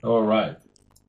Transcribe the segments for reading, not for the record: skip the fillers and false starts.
Alright.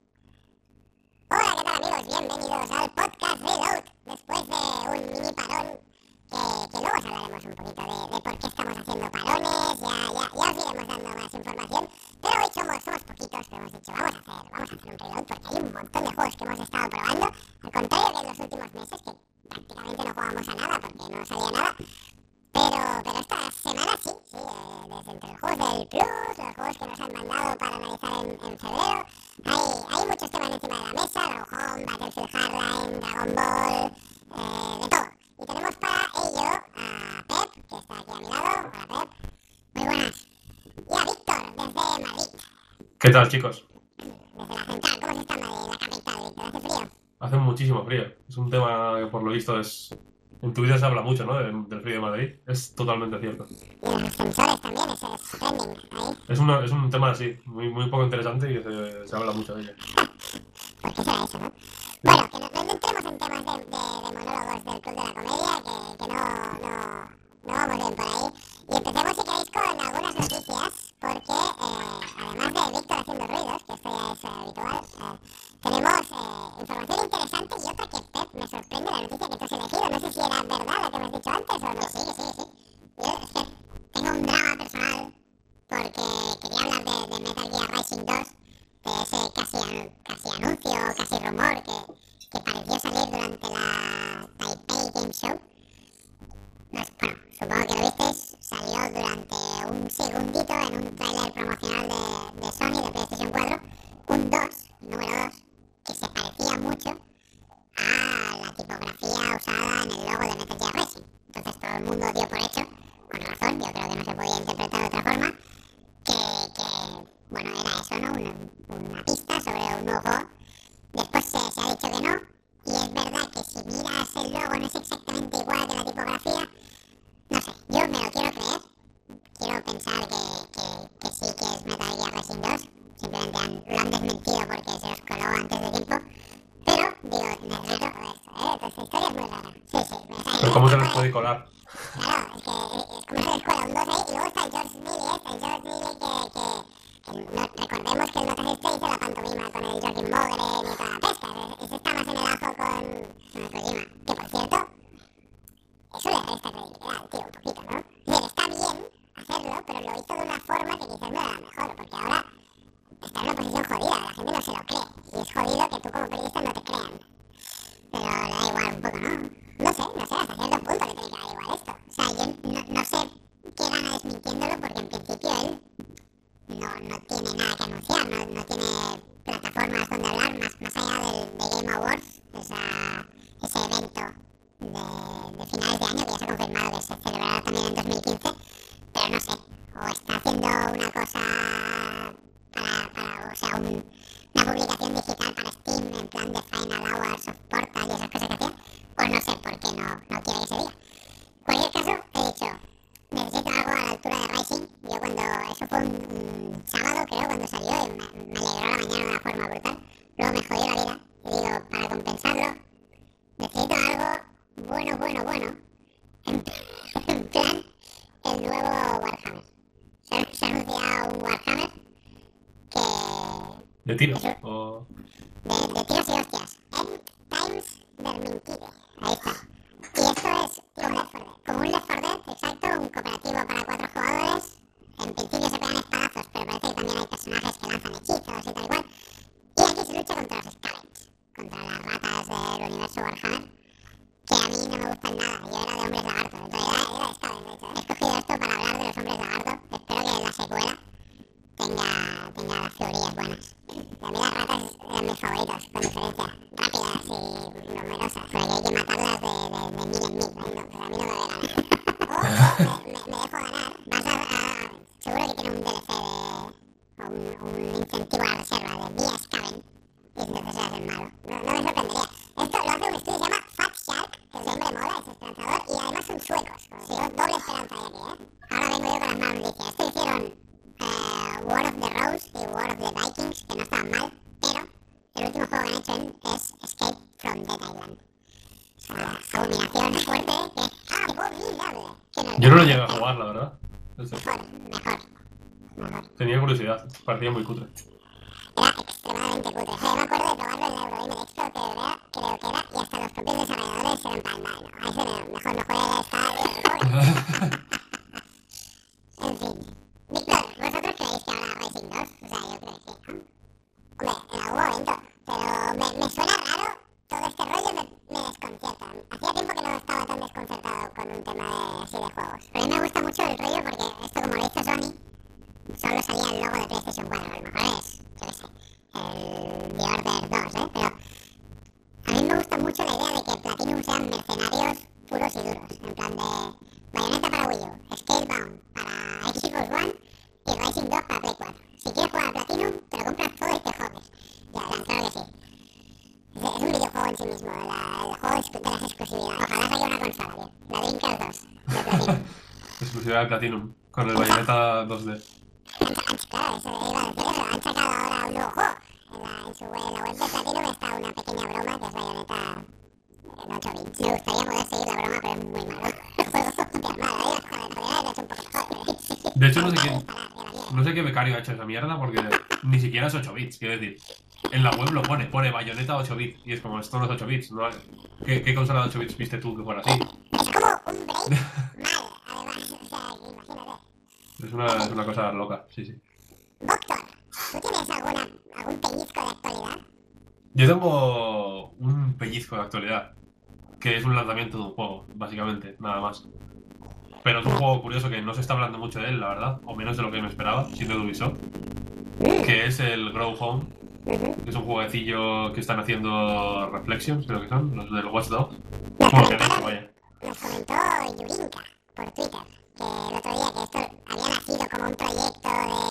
Hola, ¿qué tal amigos? Bienvenidos al podcast Reload, después de un mini parón que luego os hablaremos un poquito de por qué estamos haciendo parones, ya os iremos dando más información, pero hoy somos poquitos, pero hemos dicho vamos a hacer un reload porque hay un montón de juegos que hemos estado probando, al contrario que en los últimos meses que prácticamente no jugábamos a nada porque no salía nada. Pero esta semana sí, desde entre los juegos del Plus, los juegos que nos han mandado para analizar en febrero, hay muchos temas encima de la mesa, Grow Home, Battlefield Hardline, Dragon Ball, de todo. Y tenemos para ello a Pep, que está aquí a mi lado. Hola Pep. Muy buenas. Y a Víctor, desde Madrid, ¿Qué tal, chicos? desde la central. ¿Cómo se está Madrid, la capital, Víctor? ¿Hace frío? Hace muchísimo frío. Es un tema que por lo visto es... En tu vida se habla mucho, ¿no? Del frío de Madrid. Es totalmente cierto. Y los ascensores también, ese es trending ahí. Es un tema así, muy poco interesante y se habla mucho de ello. ¿Por qué será eso, no? Bueno, que no entremos en temas de monólogos del Club de la Comedia, que no vamos bien por ahí. Y empecemos, si queréis, con algunas noticias, porque además de Víctor haciendo ruidos, que esto ya es habitual, tenemos información interesante y otra que Pep me sorprende, la noticia que tú has elegido. No sé si era verdad lo que me has dicho antes o no. Que sí. Yo es que tengo un drama personal porque quería hablar de Metal Gear Rising 2, de ese casi anuncio, casi rumor que pareció salir durante la Taipei Game Show. No es, bueno, supongo que lo visteis, salió durante un segundito en un tráiler promocional de Sony, de PlayStation 4, un 2, número 2, que se parecía mucho a la tipografía usada en el logo de Metal Gear Rising. Entonces todo el mundo dio por hecho, con razón, yo creo que no se podía interpretar de otra forma, bueno, era eso, ¿no? Una pista sobre un nuevo juego. Después se ha dicho que no, y es verdad que si miras el logo no es exactamente igual que la tipografía. No sé, yo me lo quiero creer. Quiero pensar que sí que es Metal Gear Rising 2. Simplemente lo han desmentido porque se os coló antes de tiempo. Pero, digo, necesito esto, Entonces la historia es muy rara. Sí, Pero ¿cómo se les puede colar? Claro, es como se les cuela un 2 ahí. Y luego está el George Neely, recordemos que el Notas este hizo la pantomima con el Joaquin Mogren y toda la pesca. Ese está más en el ajo con Kojima. Que por cierto, eso le resta credibilidad al tío un poquito, ¿no? Es decir, está bien hacerlo, pero lo hizo de una forma que quizás no era la mejor, porque ahora está en una posición jodida, la gente no se lo cree. Y es jodido que tú como periodista no te crean. Pero le da igual un poco, ¿no? No sé, hasta cierto punto le tiene que dar igual esto. O sea, yo no sé qué gana desmintiéndolo porque en principio él no tiene nada que anunciar, no tiene plataformas donde hablar más allá de Game Awards, ese evento de finales de año que ya se ha confirmado que se celebrará también en 2015, pero no sé, o está haciendo una cosa o sea, una publicación digital para Steam en plan de Final Hours of Portal y esas cosas que hacía, o no sé por qué no quiere que se diga. En cualquier caso, he dicho, necesito algo a la altura de Rising. Yo cuando, eso fue un sábado creo cuando salió y me alegró la mañana de una forma brutal. Luego me jodió la vida y digo, para compensarlo, necesito algo bueno. En plan, el nuevo Warhammer. Se ha anunciado un Warhammer que... ¿De tiros? Eso, O... de tiros y hostias. End Times Vermintide. Ahí está. Y esto es como un Left 4 Dead, exacto, un cooperativo para 4 jugadores. En principio se pegan espadazos, pero parece que también hay personajes que lanzan hechizos y tal y cual. Y aquí se lucha contra los Scavens, contra las ratas del universo Warhammer, que a mí no me gustan nada. Yo era de hombres lagarto, en realidad era de Skaven, de hecho. He escogido esto para hablar de los hombres lagarto. Espero que la secuela tenga las figurillas buenas. Y a mí las ratas eran mis favoritos, con diferencia. Rápidas y numerosas, porque hay que matarlas de mil en mil. No, pues a mí no me ve ganar. O me dejo ganar. Seguro que tiene un DLC o un incentivo a la reserva de vía Skaven. Y entonces seas el malo. No me sorprendería. Esto lo hace un estudio que se llama Fat Shark, que el nombre mola, es esperanzador, y además son suecos. Sí, doble esperanza hay aquí, Ahora vengo yo con las malas noticias. Esto hicieron War of the Rose y War of the Vikings, que no estaban mal, pero el último juego que han hecho es Escape from Dead Island. O sea, abominación fuerte que... ¡Abominable! Yo no lo llegué a jugar, la verdad. Mejor. Tenía curiosidad, parecía muy cutre. Era realmente cutre. O sea, yo me acuerdo de probarlo en la Eurogamer Expo, creo que era, y hasta los propios desarrolladores eran para no, a ese mejor no juegue esta y el pobre. En fin. Víctor, ¿vosotros creéis que habrá Racing 2? O sea, yo creo que sí, ¿no? Hombre, en algún momento. Pero me suena raro, todo este rollo me desconcierta. Hacía tiempo que no estaba tan desconcertado con un tema así de juegos. Pero a mí me gusta mucho el rollo porque esto, como lo hizo Sony, solo salía el logo de PlayStation 4. A lo mejor es, yo qué sé, el The Order 2, ¿eh? Pero a mí me gusta mucho la idea de que Platinum sean mercenarios puros y duros. En plan de Bayonetta para Wii U, Scalebound para Xbox One y Rising 2 para Play 4. Si quieres jugar a Platinum, te lo compras todo y te jodes. Ya, claro que sí. Es un videojuego en sí mismo, el juego de las exclusividades. Ojalá saque una consola, tío. La Dreamcast 2 de Platinum. Exclusividad de Platinum, con el Bayonetta 2D. Claro, eso, iba a decir eso. Han sacado ahora un nuevo juego. En su web, en la web de Platinum está una pequeña broma que es Bayonetta en 8 bits. Me gustaría poder seguir la broma, pero es muy malo. El juego de armada, joder, en realidad lo he hecho un poco mejor. De hecho, no sé qué becario ha hecho esa mierda porque ni siquiera es 8 bits, quiero decir. En la web lo pone Bayonetta 8 bits. Y es como, esto no es 8 bits. ¿No? ¿Qué consola de 8 bits viste tú que fuera así? Es como un break mal, además. O sea, imagínate. Es una cosa loca, sí, sí. Doctor, ¿tú tienes algún pellizco de actualidad? Yo tengo un pellizco de actualidad, que es un lanzamiento de un juego, básicamente, nada más. Pero es un juego curioso que no se está hablando mucho de él, la verdad, o menos de lo que me esperaba, siendo de Ubisoft, que es el Grow Home, que es un jueguecillo que están haciendo Reflections, creo que son, los del Watch Dogs. Bueno, que han hecho, vaya. Nos comentó Yurinka por Twitter que el otro día que esto había nacido como un proyecto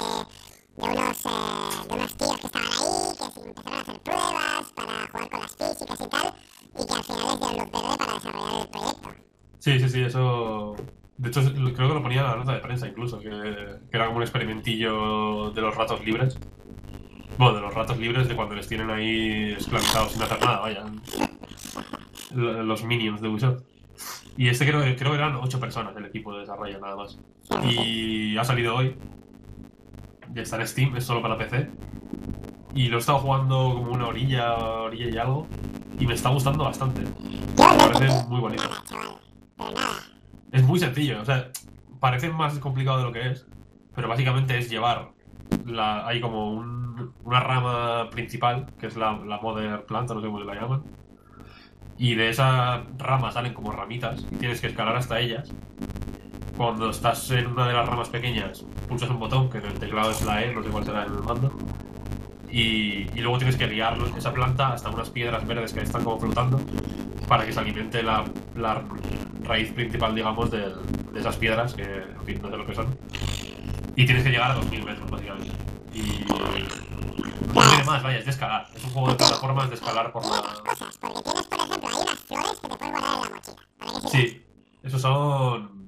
de unos tíos que estaban ahí, que se empezaron a hacer pruebas para jugar con las físicas y tal, y que al final les dieron luz verde para desarrollar el proyecto. Sí, eso... De hecho, creo que lo ponía en la nota de prensa incluso, que era como un experimentillo de los ratos libres. Bueno, de los ratos libres de cuando les tienen ahí esclavizados sin hacer nada, vaya. Los minions de Ubisoft. Y este creo que eran 8 personas el equipo de desarrollo, nada más. Y ha salido hoy. Ya está en Steam, es solo para PC. Y lo he estado jugando como una orilla y algo. Y me está gustando bastante. Me parece muy bonito. Nada, chaval, pero nada. Es muy sencillo, o sea, parece más complicado de lo que es. Pero básicamente es llevar... hay como una rama principal, que es la Mother Plant, no sé cómo la llaman. Y de esa rama salen como ramitas y tienes que escalar hasta ellas. Cuando estás en una de las ramas pequeñas, pulsas un botón, que en el teclado es la E, no sé cuál será en el mando. Y luego tienes que guiar esa planta hasta unas piedras verdes que están como flotando para que se alimente la raíz principal, digamos, de esas piedras, que en fin, no sé lo que son. Y tienes que llegar a 2000 metros, básicamente. Y no tiene más, vaya, es de escalar. Es un juego de plataformas de escalar por Tiene la... otras cosas, porque tienes, por ejemplo, hay unas flores que te puedes guardar en la mochila. ¿Para qué sirven? Sí, esos son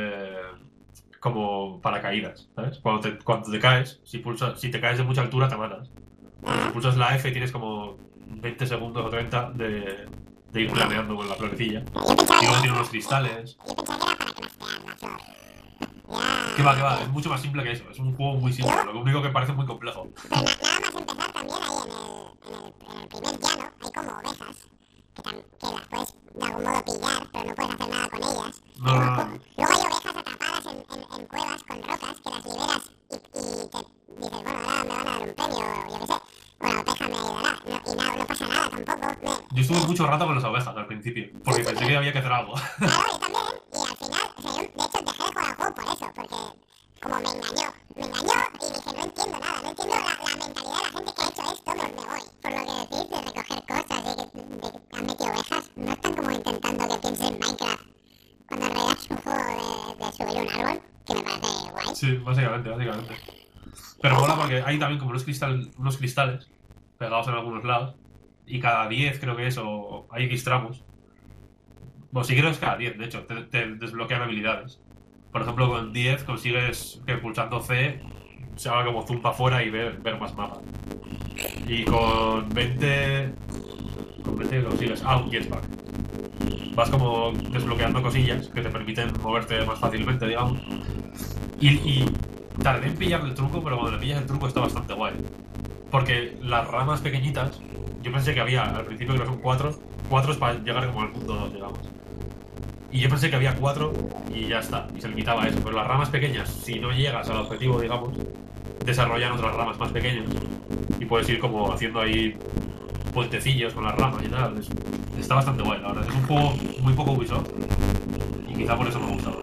como paracaídas, ¿sabes? Cuando te caes, si te caes de mucha altura te matas. Si pulsas la F tienes como 20 segundos o 30 de ir planeando con la florecilla. Yo pensaba Y luego que tiene unos cristales. era para craftear la flor. Ya. Que va, es mucho más simple que eso. Es un juego muy simple, lo único que parece muy complejo. Pero nada más empezar también ahí en el primer llano hay como ovejas que las puedes de algún modo pillar, pero no puedes hacer nada con ellas. No. Luego hay ovejas atrapadas en cuevas con rocas que las liberas y te dices, bueno, ahora me van a dar un premio, o yo qué sé. O la oveja me ayudará. No pasa nada tampoco. Yo estuve mucho rato con las ovejas al principio, porque pensé que había que hacer algo. Claro, yo también. Y al final, o sea, yo de hecho dejé de jugar al juego por eso, porque como me engañó y dije, no entiendo nada, no entiendo la mentalidad de la gente que ha hecho esto, me voy. Por lo que decís de recoger cosas y de que han metido ovejas, no están como intentando que pienses en Minecraft, cuando en realidad es un juego de subir un árbol, que me parece guay. Sí, básicamente. Pero mola porque hay también como unos cristales pegados en algunos lados, y cada 10 creo que es, o hay X tramos. Bueno, sí creo que es cada 10, de hecho, te desbloquean habilidades. Por ejemplo, con 10 consigues que pulsando C se haga como zoom para afuera y ver más mapas. Y con 20 consigues un jetpack. Vas como desbloqueando cosillas que te permiten moverte más fácilmente, digamos. Y tardé en pillar el truco, pero cuando le pillas el truco está bastante guay. Porque las ramas pequeñitas, yo pensé que había al principio que no son cuatro es para llegar como al punto 2, digamos. Y yo pensé que había 4 y ya está, y se limitaba a eso. Pero las ramas pequeñas, si no llegas al objetivo, digamos, desarrollan otras ramas más pequeñas y puedes ir como haciendo ahí puentecillos con las ramas y tal. Está bastante guay, la verdad. Es un juego muy poco Ubisoft y quizá por eso me gusta más.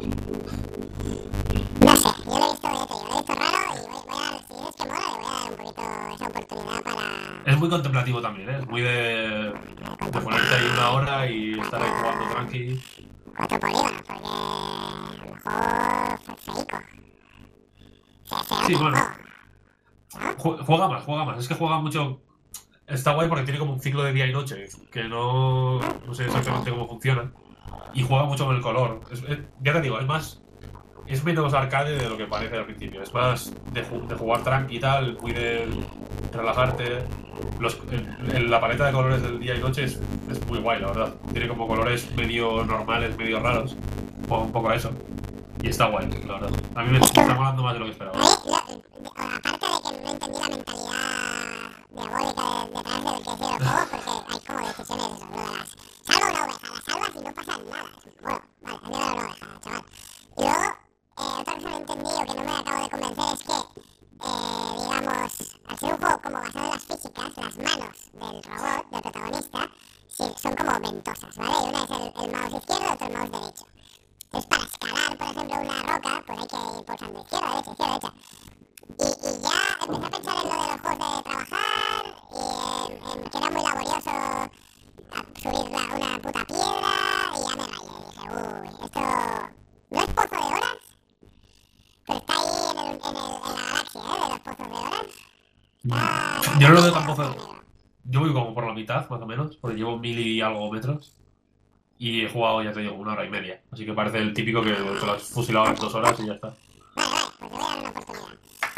No sé, yo lo he visto, ya te digo, lo he visto raro y voy a dar, si dices que mola, le voy a dar un poquito esa oportunidad para Es muy contemplativo también, ¿eh? Es muy de ponerte ahí una hora y estar ahí jugando tranqui. 4 polígonos, porque a lo mejor feico. Se Sí, nota el bueno, juego, ¿no? juega más, juega más. Es que juega mucho. Está guay porque tiene como un ciclo de día y noche, que no sé exactamente cómo funciona. Y juega mucho con el color. Ya te digo, es menos arcade de lo que parece al principio. Es más de jugar tranqui y tal, muy de relajarte. La paleta de colores del día y noche es muy guay, la verdad. Tiene como colores medio normales, medio raros. Juega un poco a eso. Y está guay, la verdad. A mí me está molando más de lo que esperaba. Aparte de que no entendí la mentalidad diabólica detrás del que ha sido el juego, porque hay como decisiones de eso, lo de las... Salva una oveja, la salvas y no pasa nada. Bueno, vale, han llevado una oveja, chaval. Y luego, otra cosa que no entendí o que no me acabo de convencer es que, digamos, al ser un juego como basado en las físicas, las manos del robot, del protagonista, sí, son como ventosas, ¿vale? Y una es el mouse izquierdo y otro el mouse derecho. Entonces, para escalar, por ejemplo, una roca, pues hay que ir pulsando izquierda, derecha, izquierda, derecha. Y ya empecé a pensar en lo de los juegos de trabajar y en que era muy laborioso subir una puta piedra y ya me rayé. Dije, uy, esto no es pozo de horas, pero está ahí en la galaxia, de los pozos de horas. Yo no lo veo Está tampoco. negro. Yo voy como por la mitad, más o menos, porque llevo 1000 y algo metros. Y he jugado, ya te digo, una hora y media. Así que parece el típico que te lo has fusilado en 2 horas y ya está. Vale, pues le voy a dar una oportunidad.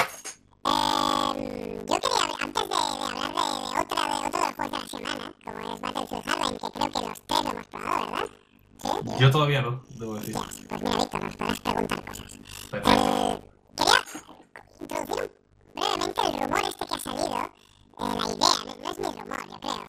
Yo quería, antes de hablar de otro de los juegos de la semana, como es Battlefield Hardline, que creo que los tres lo hemos probado, ¿verdad? ¿Sí? Yo todavía no, debo decir. Hostias, pues mira, Víctor, nos podrás preguntar cosas. Perfecto. Quería introducir brevemente el rumor este que ha salido, la idea, no es mi rumor, yo creo,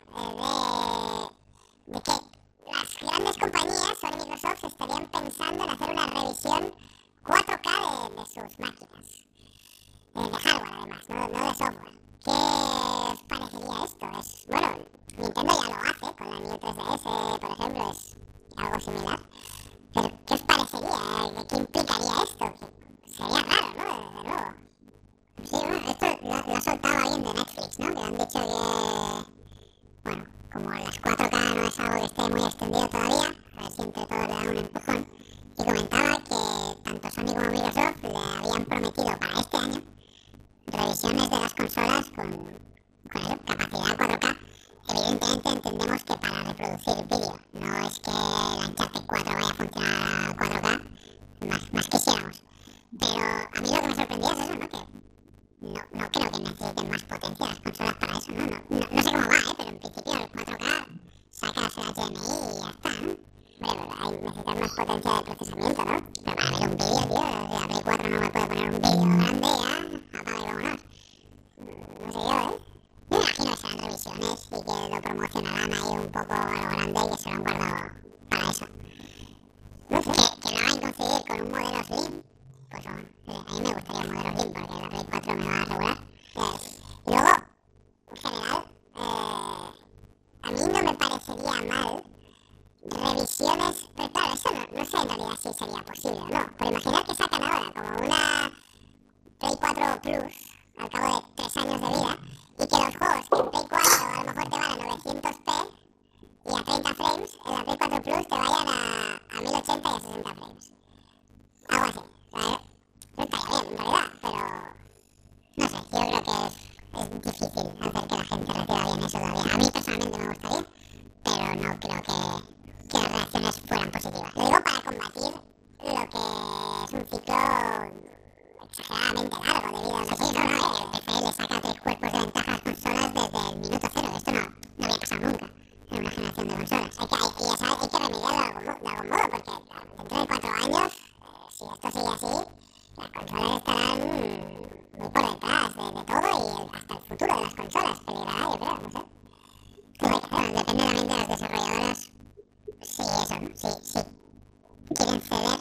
de que las grandes compañías, Sony y Microsoft, estarían pensando en hacer una revisión 4K de sus máquinas. De hardware además, no de software. ¿Qué os parecería esto? Bueno, Nintendo ya lo hace con la New 3DS, por ejemplo, es algo similar. Pero, ¿qué os parecería? ¿Qué implicaría esto? Sería raro, ¿no? Desde luego. Sí, bueno, esto lo ha soltado alguien de Netflix, ¿no? Que han dicho que, bueno, como las 4K no es algo que esté muy extendido todavía, a ver si entre todos le dan un empujón. Y comentaba que tanto Sony como Microsoft le habían prometido para este año revisiones de las consolas con eso, capacidad 4K. Evidentemente entendemos que para reproducir vídeo, no es que el Uncharted 4 vaya a funcionar a 4K, más quisiéramos. Pero a mí lo que me sorprendía es eso, ¿no? Que no creo que necesiten más potencia las consolas para eso, ¿no? No sé cómo va, pero en principio el 4K sacas el HDMI y ya está, ¿no? Bueno, necesitas más potencia de procesamiento, ¿no? Pero para ver un vídeo, tío, la Play 4 no me puede poner un vídeo grande ya, apaga y vámonos. No sé yo, ¿eh? Yo me imagino que serán revisiones y que lo promocionarán ahí un poco a lo grande y que se lo han guardado para eso. No sé, que lo hagan coincidir con un modelo Slim, pues bueno, a mí me gustaría un modelo Slim porque la Play 4 me va a regular. Y luego, en general, a mí no me parecería mal revisiones, pero claro, eso no sé en realidad si sería posible o no. Pero imaginar que sacan ahora como una Play 4 Plus al cabo de 3 años de vida y que los juegos que en Play 4 a lo mejor te van a 900p y a 30 frames, en la Play 4 Plus te vayan a 1080 y a 60 frames. Algo así, ¿sabes? Eso estaría bien en realidad, pero no sé, yo creo que es difícil hacer que la gente reciba bien eso todavía. A mí personalmente me gustaría, pero no creo que las reacciones fueran positivas. Lo digo para combatir lo que es un ciclo exageradamente largo debido a que el PC le saca 3 cuerpos de ventaja a las consolas desde el minuto cero. Esto no había pasado nunca en una generación de consolas. Hay que remediarlo de algún modo porque dentro de 4 años, si esto sigue así, las consolas estarán muy por detrás de todo y hasta el futuro de las consolas, peligrará, yo creo, no sé. Bueno, depende también de las desarrolladoras. Sí, eso, ¿no? Sí, quieren ceder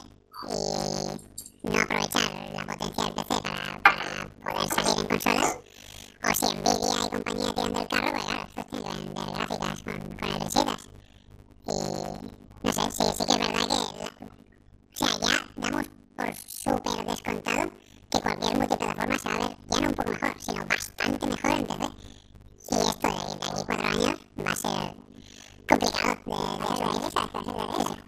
y no aprovechar la potencia del PC para poder salir en consolas. O si Nvidia y compañía tiran del carro, pues claro, estos tienen que vender gráficas con el risitas. Y no sé, sí que es verdad que o sea, ya damos por súper descontado que cualquier multiplataforma se va a ver ya no un poco mejor, sino bastante mejor en PC. Y esto de aquí 4 años va a ser complicado de asumir, ¿sabes?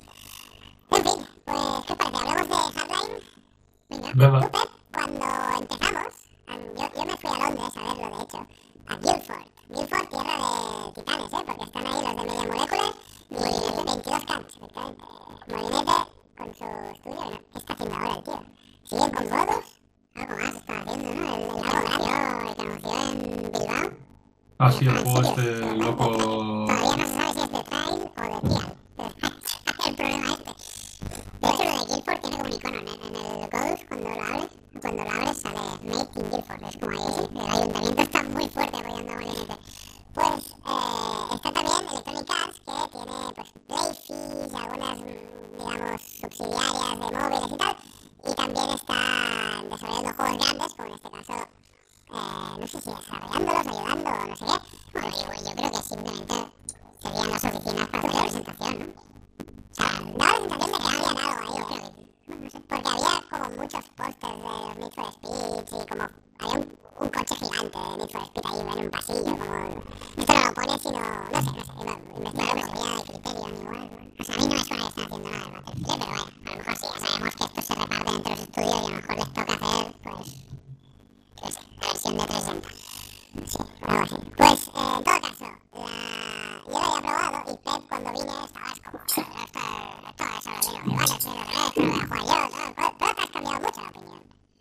En fin, pues, ¿qué os parece? ¿Hablamos de Hardline? Venga. Venga. Tú, Pep, cuando empezamos, yo me fui a Londres a verlo, de hecho, a Guildford. Guildford, tierra de titanes, porque están ahí los de Media Molecular y 22 Cants, efectivamente. Molinete con su estudio, bueno, ¿qué está haciendo ahora el tío? ¿Siguen con Godus? Algo más está haciendo, ¿no? El que anunció en Bilbao. Ah, sí, el En juego serio, este ¿verdad? loco. Todavía no se sabe si es de Trial o de Trial. El problema este. De hecho, lo de Guildford tiene como un icono en el Godus, cuando lo abres sale Made in Guildford. Es como ahí, el ayuntamiento está muy fuerte apoyando a Molinete. Pues está también Electronic Arts, que tiene pues Playfish, algunas, digamos, subsidiarias de móviles y tal. Y también está desarrollando juegos grandes, como en este caso, no sé si desarrollándolos, ayudando o no sé qué. Bueno, yo creo que simplemente serían las oficinas para hacer la presentación, ¿no? O sea, daba la sensación de que había algo ahí, yo creo que, no sé, porque había como muchos pósters de los Need for Speed y como había un coche gigante de Need for Speed ahí en un pasillo, como esto no lo pone sino, no sé, investigar sería de Criterion igual, ¿no? O sea, a mí no me suena que estén haciendo nada del Battlefield, pero bueno, a lo mejor sí, ya sabemos que estos se reparten entre los estudios y a lo mejor les toca hacer, pues, yo sé, la versión de 360. Sí, algo así. Pues, en todo caso, yo lo había probado y Pep cuando vine estabas como, esto es ahora de el Battlefield, esto lo voy a jugar yo, pero te has cambiado mucho la opinión.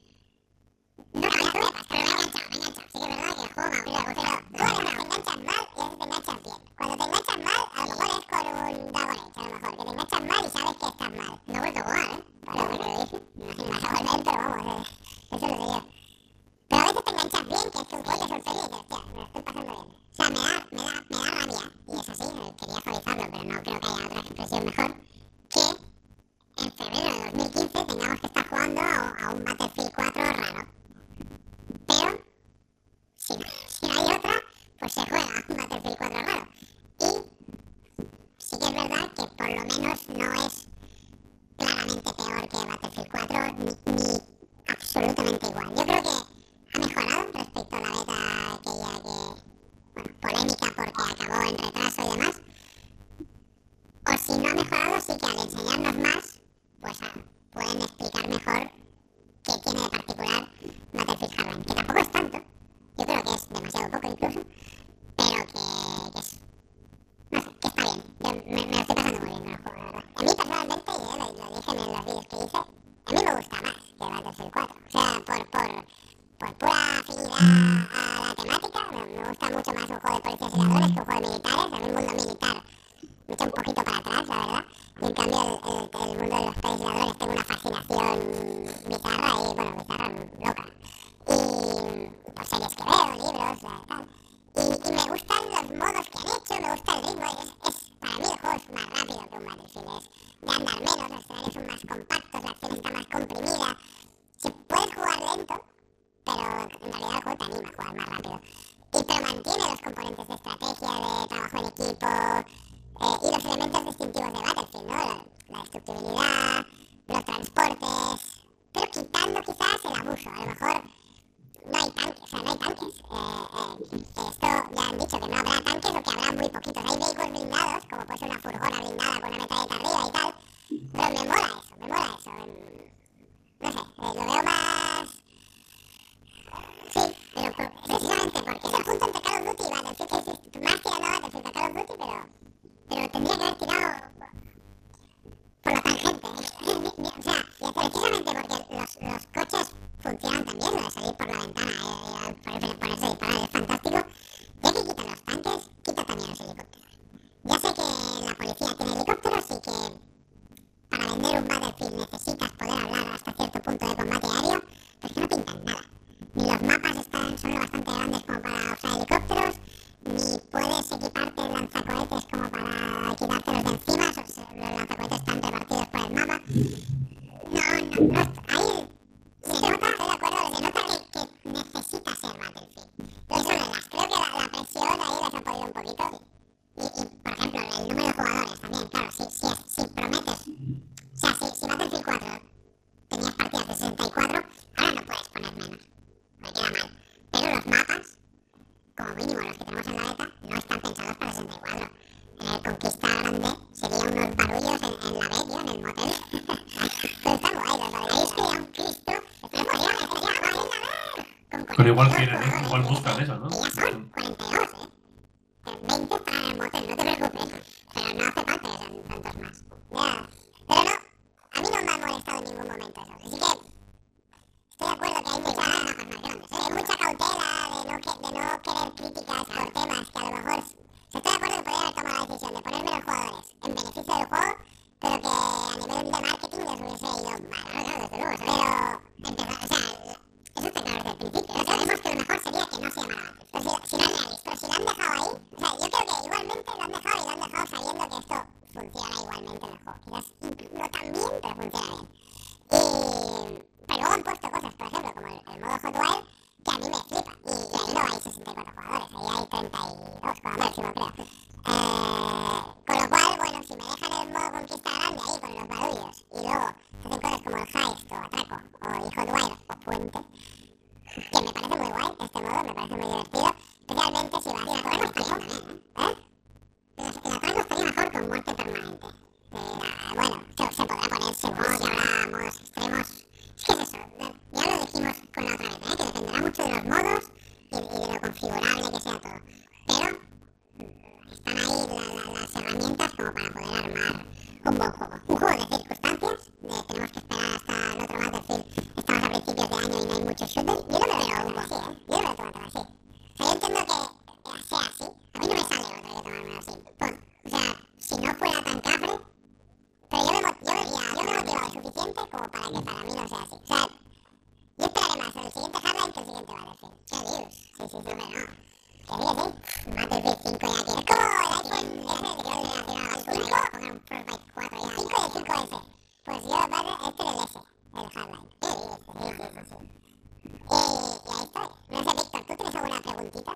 No cambias, Pep, pero me ha enganchado. Sí que es verdad que el juego me aburre, pero tú a veces te enganchas mal y a veces te enganchas bien. Cuando te enganchas mal, a lo mejor es con un Dragon Age, a lo mejor, que te enganchas mal y sabes que estás mal. No he vuelto a jugar, Bueno, pero lo dije, no vas a volver, pero vamos, eso lo sé yo. Pero a veces te enganchas bien, que es que un juego te sorprende y dices, hostia, me lo estoy pasando bien. O sea, me da rabia, y es así, quería suavizarlo, pero no creo que haya otra expresión mejor, que en febrero de 2015 tengamos que estar jugando a un Battlefield 4 raro. Pero, si no hay otra, pues se juega a un Battlefield 4 raro. Y sí que es verdad que por lo menos no es claramente peor que Battlefield 4, ni absolutamente igual. Yo creo que ha mejorado respecto a la beta aquella que, bueno, polémica porque acabó en retraso y demás. O si no ha mejorado, sí que al enseñarnos más, pues pueden explicar mejor qué tiene de particular Battlefield Hardline. Que tampoco es tanto, yo creo que es demasiado poco incluso, pero que es, no sé, que está bien. Yo me lo estoy pasando muy bien con el juego, la verdad. A mí personalmente, y yo lo dije en los vídeos que hice, a mí me gusta más que Battlefield 4. O sea, por pura afinidad a la temática, me gusta mucho más un juego de policías y ladrones que un juego de militares. A mí el mundo militar me echa un poquito para atrás, la verdad. Y en cambio el mundo de los policías y ladrones tengo una fascinación bizarra y, bueno, bizarra loca. Y por series que veo, libros, tal. Y me gustan los modos que han hecho, me gusta el ritmo. Para mí el juego es más rápido que un Battlefield. Es de andar menos, los escenarios son más compactos, la acción está más comprimida. Si puedes jugar lento, pero en realidad el juego te anima a jugar más rápido. Pero mantiene los componentes de estrategia, de trabajo en equipo y los elementos distintivos de Battlefield, ¿no? La destructibilidad, los transportes, pero quitando quizás el abuso. A lo mejor no hay tanques, o sea, no hay tanques. Esto ya han dicho que no habrá tanques o que habrá muy poquitos. Hay vehículos blindados, como puede ser una furgona blindada con una metralleta arriba y tal, pero me mola eso. No sé, lo veo más... Sí, pero precisamente porque es el punto entre Call of Duty y Battlefield, que es más tirando a Battlefield que a Call of Duty, pero tendría que haber tirado por la tangente. O sea, precisamente porque los coches funcionan también, lo de salir por la ventana y ponerse a disparar es fantástico. Ya que quitan los tanques, quita también los helicópteros. Ya sé que la policía tiene helicópteros y que para vender un Battlefield necesitas poder hablar hasta cierto punto de combate aéreo, pero es que no pintan nada. Ni los mapas son lo bastante grandes como helicópteros, ni puedes equiparte lanzacohetes como para quitártelos de encima. Los lanzacohetes están repartidos por el mapa. No, ahí se nota, estoy de acuerdo, se nota que necesita ser Battlefield. Eso creo que la presión ahí les ha podido un poquito. Y por ejemplo, el número de jugadores también, claro, si prometes, o sea, si Battlefield 4 tenías partidas de 64, ahora no puedes poner menos, me queda mal. Pero los mapas, como mínimo los que tenemos en la beta, no están pensados para 64. En el Conquista Grande serían unos barullos en la Betty, en el motel. Pero están guay los barullos. Ahí sería un Cristo. Pero igual quieren, ¿eh? Igual buscan eso, ¿no? Que ya son 42, ¿eh? 20 están en el motel, no te preocupes. Pero no hace falta que sean tantos más. Ya. Pero no, a mí no me ha molestado en ningún momento eso. Así que estoy de acuerdo que hay mucha cautela de no querer críticas por temas que a lo mejor... Estoy de acuerdo que podría haber tomado la decisión de poner menos jugadores en beneficio del juego, pero que a nivel de marketing les hubiese ido mal. Claro, desde luego. Pero empezar, o sea, eso está claro desde el principio. Sabemos que lo mejor sería que no se llamara Battlefield. Pero si lo han dejado ahí, o sea, yo creo que igualmente lo han dejado y lo han dejado sabiendo que esto funciona igualmente en el juego. Quizás no tan bien, pero funciona bien. Pero luego han puesto cosas, por ejemplo, como el modo Hot Wild, que a mí me flipa. Y ahí no hay 64 jugadores, ahí hay 32 como máximo, creo. Con lo cual, bueno, si me dejan el modo Conquista Grande ahí con los barullos y luego hacen cosas como el Heist o Atraco o Hot Wild o Puente, que me parece muy guay este modo, me parece muy divertido, especialmente si vas a jugar también, ¿eh? El Atraco estaría mejor con muerte permanente. Bueno, se podrá poner seguro y habrá modos extremos. Es que es eso, ya lo dijimos con la otra vez, que dependerá mucho de los modos y de lo configurable que sea todo. Pero están ahí las herramientas como para poder armar un buen juego. Un juego de circunstancias, tenemos que esperar hasta el otro Battlefield. Estamos a principios de año y no hay muchos shooters. Yo no me lo tomo así, ¿eh? Yo no me lo tomo tan así. O sea, yo entiendo que sea así. A mí no me sale otra que tomármelo así. O sea, si no fuera tan cafre, pero yo me he motivado suficiente como para que para mí no sea así. O sea, yo esperaré más en el siguiente Hardline que el siguiente Battlefield. ¿Qué dices? Sí, pero no. Que sí. Battlefield 5 ya que... Es como el iPhone S que le hacen a la basura y pongan un Frostbite 4 ya. 5 y el 5S. Pues yo, este era el S, el Hardline. ¿Qué dices? Sí. Y ahí estoy. No sé, Víctor, ¿tú tienes alguna preguntita?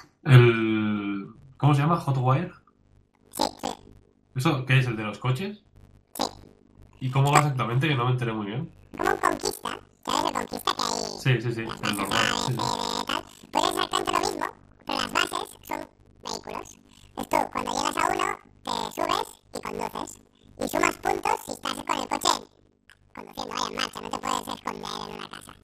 ¿Cómo se llama? ¿Hotwire? Sí. ¿Eso qué es? ¿El de los coches? Sí. ¿Y cómo va exactamente? Que no me enteré muy bien. Como un Conquista. ¿Sabes el Conquista que hay? Sí. Las El bases normal. A, B, C, D, tal. Pues es exactamente lo mismo, pero las bases son vehículos. Entonces tú, cuando llegas a uno, te subes y conduces. Y sumas puntos si estás con el coche conduciendo, vaya en marcha, no te puedes esconder en una casa.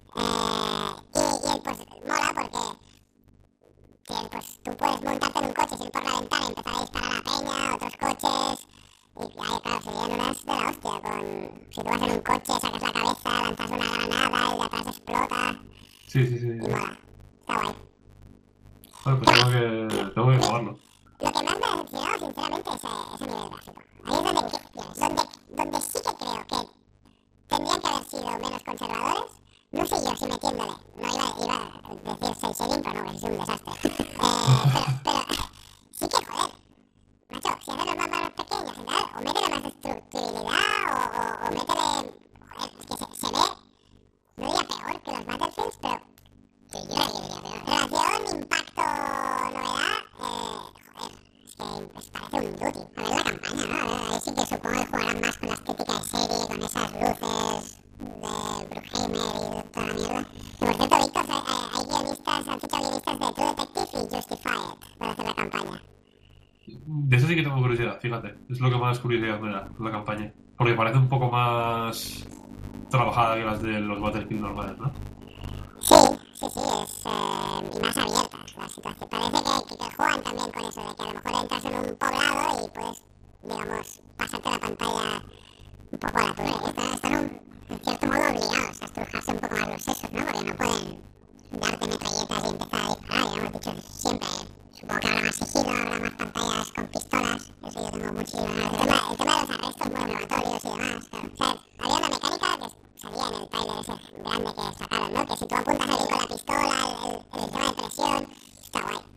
Y pues mola porque pues, tú puedes montarte en un coche, ir por la ventana y empezar a disparar a peña, a otros coches. Y ahí, claro, serían unas de la hostia. Si tú vas en un coche, sacas la cabeza, lanzas una granada y de atrás explota. Sí. Y mola. Está guay. Bueno, pues tengo que probarlo. Lo que más me ha decepcionado, sinceramente, es a nivel gráfico. Ahí es donde sí que creo que tendrían que haber sido menos conservadores. No sé yo si metiéndole. No iba a decir 6 shading, pero no, que es un desastre. Pero sí que, joder. Macho, si haces los mapas más pequeños y tal, o métele más destructibilidad, o métele... Joder, es que se ve... No diría peor que los Battlefields, pero... Sí, yo diría peor. Relación, impacto, novedad... Joder, es que parece un duty. A ver la campaña, ¿no? A ver, ahí sí que supongo que jugarán más con la estética de serie, con esas luces de Bruckheimer y toda la mierda. Y por cierto, Víctor, hay guionistas, han fichado guionistas de True Detective y Justified para hacer la campaña. De eso sí que tengo curiosidad, fíjate. Es lo que más curiosidad me da, la campaña. Porque parece un poco más trabajada que las de los Battlefield normales, ¿no? Sí, es y más abiertas la situación. Parece que juegan también con eso, de que a lo mejor entras en un poblado y puedes, digamos, pasarte la pantalla un poco a la tuya. Están en cierto modo obligados a estrujarse un poco más los sesos, ¿no? Porque no pueden darte metralletas y empezar a disparar, ya hemos dicho siempre. Supongo que habrá más sigilo, habrá más pantallas con pistolas. Eso yo tengo muchísimo ganas. El tema de los arrestos motivatorios y demás, claro. O sea, había una mecánica que salía en el trailer ese grande que sacaron, ¿no? Que si tú apuntas a alguien con la pistola, el tema de presión, está guay.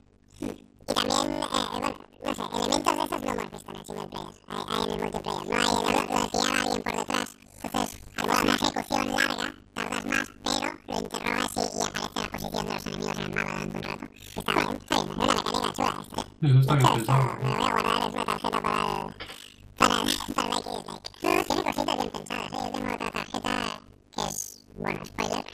durante un rato. Está bien, es una mecánica chula esta. Eso está bien Esto pensado. me lo voy a guardar, es una tarjeta para el like y dislike. No, tiene cositas bien pensadas, ¿eh? Yo tengo otra tarjeta que es, bueno, spoiler,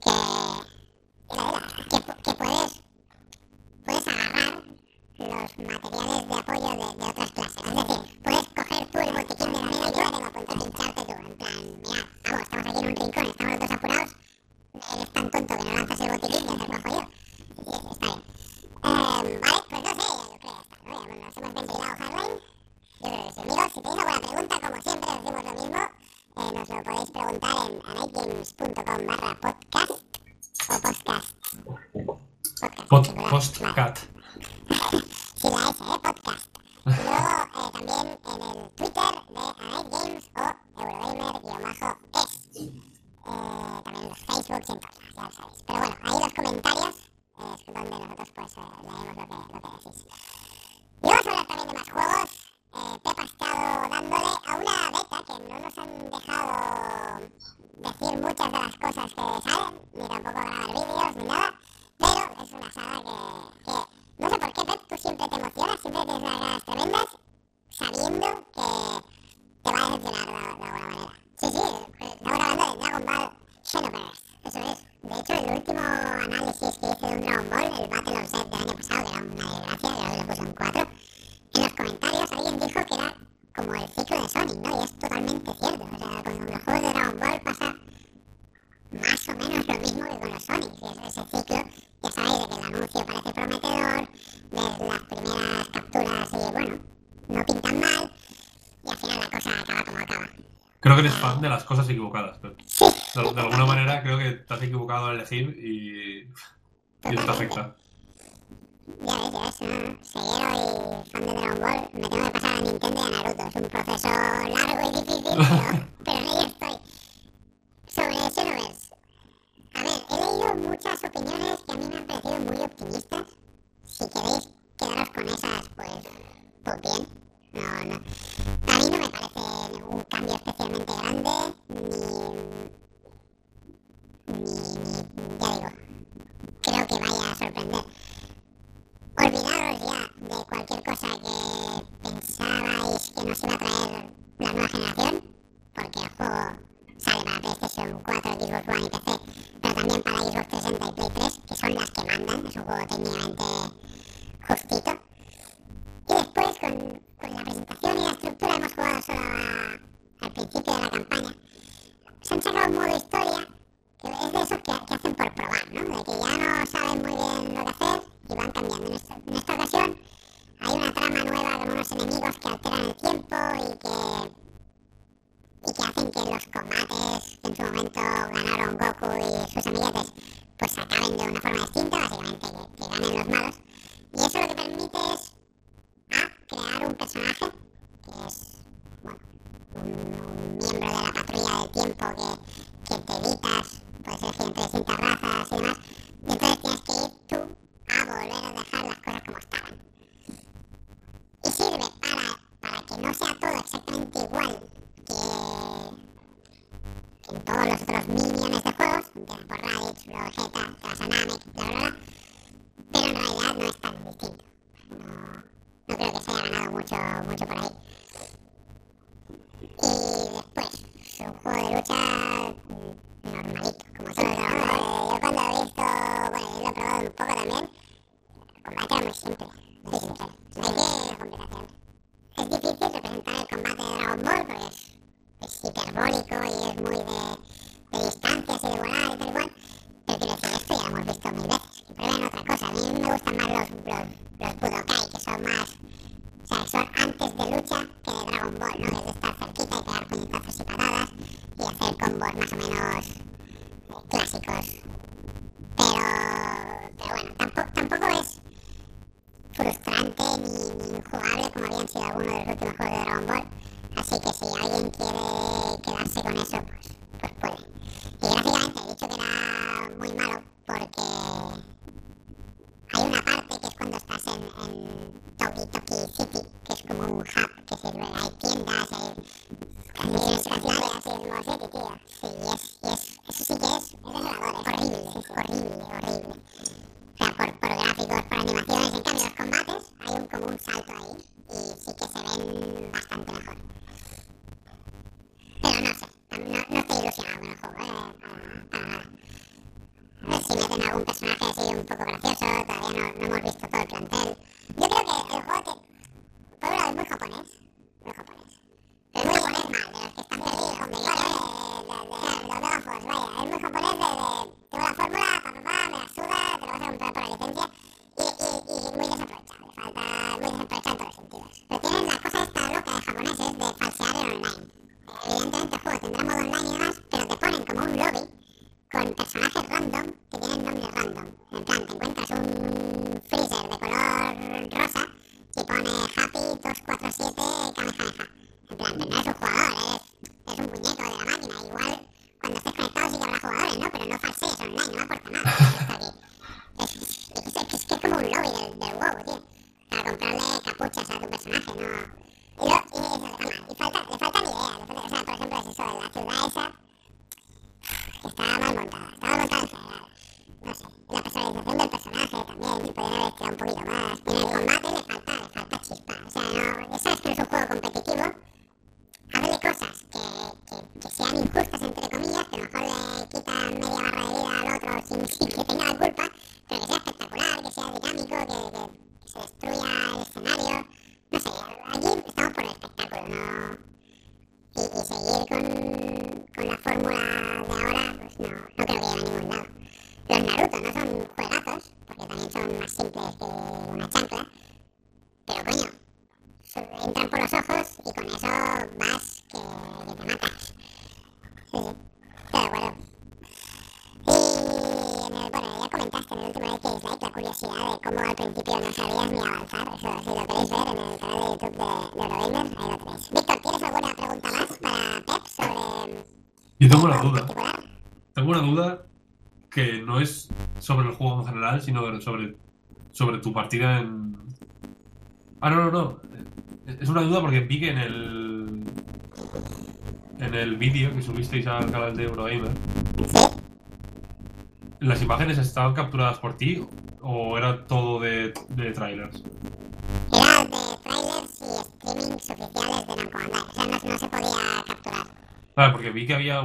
que puedes agarrar los materiales de apoyo de otras clases. Es decir, puedes coger tú el botiquín de la nena y yo la tengo a punto de pincharte tú. En plan, mira, vamos, estamos aquí en un rincón, estamos los dos apurados, eres tan tonto que no lanzas el botiquín y te lo cojo yo. Y está bien. Vale, pues no sé, yo creo que ya está, ¿no? Ya nos hemos ventilado Hardline. Yo creo que sí. Amigos, si tenéis alguna pregunta, como siempre os decimos lo mismo, nos lo podéis preguntar en anightgames.com/podcast o podcast. Postcat. Sí, la S, podcast. Y luego también en el Twitter de anightgames o Eurogamer-es. También en los Facebooks y en todas, ya lo sabéis. Pero bueno, ahí los comentarios es donde nosotros pues leemos lo que decís. Y vamos a hablar también de más juegos. Pep ha estado dándole a una beta que no nos han dejado decir muchas de las cosas que salen, ni tampoco grabar vídeos ni nada, pero es una saga que no sé por qué, Pep, tú siempre te emocionas, siempre tienes unas ganas tremendas, sabiendo que te va a decepcionar de alguna manera. Sí, estamos hablando de Dragon Ball Xenoverse, eso es. De hecho, el último análisis que hice de un Dragon Ball, el Battle of Z del año pasado, que era una desgracia, yo lo puse en 4, en los comentarios alguien dijo que era como el ciclo de Sonic, ¿no? Y es totalmente cierto. O sea, con los juegos de Dragon Ball pasa más o menos lo mismo que con los Sonics. Y es ese ciclo, ya sabéis, de que el anuncio parece prometedor, ves las primeras capturas y bueno, no pintan mal, y al final la cosa acaba como acaba. Creo que eres fan de las cosas equivocadas, pero Sí. de alguna manera creo que te has equivocado al elegir y eso te afecta. Ya ves, ¿no? Seguero y fan de Dragon Ball, me tengo que pasar a Nintendo y a Naruto. Es un proceso largo y difícil, pero en ello estoy. Sobre Xenoverse. A ver, he leído muchas opiniones que a mí me han parecido muy optimistas. Si queréis quedaros con esas, pues bien. No. A mí no me parece un cambio especialmente grande, ya digo, creo que vaya a sorprender. Olvidaros ya de cualquier cosa que pensabais que nos iba a traer la nueva generación, porque el juego sale para PlayStation 4, Xbox One y PC, pero también para Xbox 360 y Play 3, que son las que mandan, es un juego técnicamente justito. Y después, con la presentación y la estructura, hemos jugado solo al principio de la campaña. Se han sacado un modo historia, que es de esos que hacen por probar, ¿no? De que ya no saben muy bien lo que hacer y van cambiando. En esta ocasión hay una trama nueva con unos enemigos que alteran el tiempo y que hacen que los combates que en su momento ganaron Goku y sus amiguetes pues acaben de una forma distinta, básicamente que ganen los malos. Y eso lo que permite es crear un personaje que es, bueno, un miembro de la patrulla del tiempo que te evitas, puedes elegir entre distintas razas y demás, y entonces tienes que ir tú a volver a dejar las cosas como estaban. Y sirve para que no sea todo exactamente igual que en todos los otros mil millones de juegos, empiezas por Raditz, luego Vegeta, te vas a Namek, bla bla bla, pero en realidad no es tan distinto. No creo que se haya ganado mucho por ahí. Y después, es un juego de lucha normalito, como solo el Dragon Ball. Yo cuando he visto, bueno, yo lo he probado un poco también, el combate era muy simple, muy sincero, no hay complicación. Es difícil representar el combate de Dragon Ball porque es hiperbólico y es muy de distancias y de volar y tal igual, pero quiero decir, esto ya lo hemos visto mil veces, que prueben otra cosa. A mí me gustan más los Budokai, que son más, o sea, son antes de lucha que de Dragon Ball, ¿no? Es de estar cerquita y pegar puñetazos y patadas y hacer combos más o menos clásicos. Pero bueno, tampoco es frustrante ni injugable como habían sido algunos de los últimos juegos de Dragon Ball. Así que si alguien quiere quedarse con eso, pues puede. Y gráficamente he dicho que era muy malo porque hay una parte que es cuando estás en Toki Toki City, que es como un hub que sirve, hay tiendas, hay canciones, y es City, tío. Sí, eso sí que es desolador, es horrible. O sea, por personaje así un poco gracioso, todavía no hemos visto todo el plantel. Yo creo que el juego, por un lado, es muy japonés. Muy japonés. Es muy japonés mal, de los que están perdidos. De Megaforce, vaya. Es muy japonés tengo la fórmula, me la suda, te lo vas a comprar por la licencia. Y muy desaprovechado. Le falta muy desaprovechado en todos los sentidos. Pero tienen la cosa esta loca de japoneses de falsear el online. Evidentemente el juego tendrá modo online y demás, pero te ponen como un lobby con personajes random que tienen nombres random. En plan, te encuentras un freezer de color rosa y pone Happy 247 Kamehameha. En plan, pero no eres un jugador, eres un muñeco de la máquina. Igual cuando estés conectado sí que habrá jugadores, ¿no? Pero no falsees online, no me aporta nada. Es que es como un lobby del WoW, tío. Para comprarle capuchas a tu personaje, ¿no? Y eso está mal. Le faltan ideas. O sea, por ejemplo, es eso de la ciudad esa. Que estaba mal montada en general. No sé. La personalización del personaje también se podría haber estirado un poquito más. Y en el combate le falta chispa. O sea, no, ya sabes que no es un juego competitivo. Hazle cosas que sean injustas, entre comillas, que a lo mejor le quitan media barra de vida al otro sin que tenga la culpa, pero que sea espectacular, que sea dinámico, que se destruya el escenario. No sé, aquí estamos por el espectáculo, ¿no? Y seguir con la fórmula de ahora, pues no creo que lleve a ningún lado. Los Naruto no son juegazos, porque también son más simples que una chancla, pero coño, entran por los ojos y con eso vas que te matas. Sí, estoy de acuerdo. Y bueno, ya comentaste en el último de Case la curiosidad de cómo al principio no sabías ni avanzar. Eso si lo queréis ver en el canal de YouTube de Eurogamer, ahí lo tenéis. Víctor, ¿tienes alguna pregunta más para Pep sobre Yo tengo una esto en duda. particular? Tengo una duda que no es sobre el juego en general, sino sobre tu partida en... Ah, no. Es una duda porque vi que en el vídeo que subisteis al canal de Eurogamer, Sí, ¿las imágenes estaban capturadas por ti o era todo de trailers? era de trailers y streamings oficiales de Namco Bandai. O sea, no se podía capturar. Vale, porque vi que había